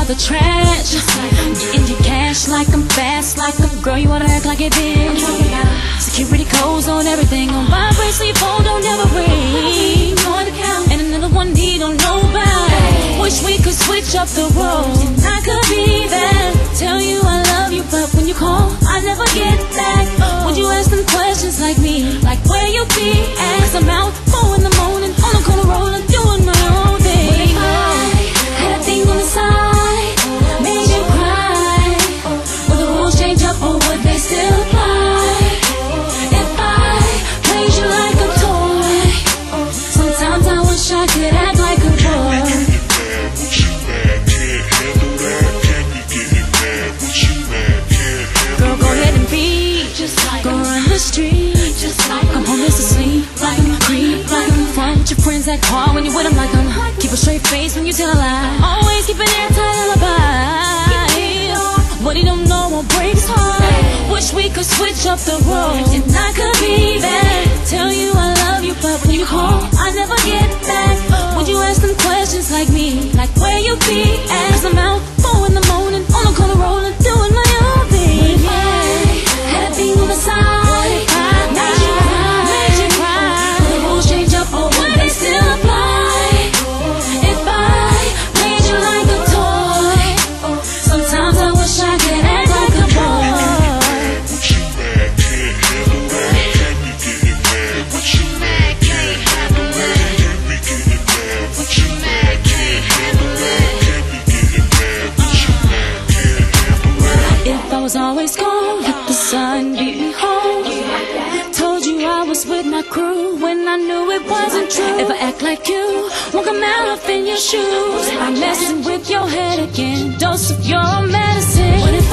out the trash. Getting your cash like I'm fast, like I'm girl, you wanna act like it did. Security codes on everything, on vibrate, so your phone don't ever ring. And another one he don't know about. Wish we could switch up the roles, and I could be there. Tell you I love you, but when you call, I never get back. Would you ask them questions like me, like where you be at? 'Cause I'm out 4 in the morning, on the corner rolling, doing my own thing. What if I had a thing on the side, made you cry? Would the rules change up or would they still apply? If I played you like a toy, sometimes I wish I could act like a boy. Girl, go ahead and be just like, go run the street just like I'm homeless asleep, like I'm a creep, like I'm fun with your friends, act hard when you with them, like I'm keep a straight face when you tell a lie, always keep an airtight alibi. What he don't know won't break his heart. Wish we could switch up the roles, and I could be there. Tell you I love you, but when you call, I never get back. Would you ask them questions like me, like where you be at? 'Cause I'm out 4 in the morning, on the corner rolling, doing my own thing. Had a thing on the side, made you cry. Will the rules change up or would they still apply? If I played you like a toy, sometimes I wish I could act like a boy. If I was always gone, let the sun be home. Told you I was with my crew when I knew it wasn't true. If I act like you, won't come out in your shoes. I'm messing with your head again, dose of your medicine. What if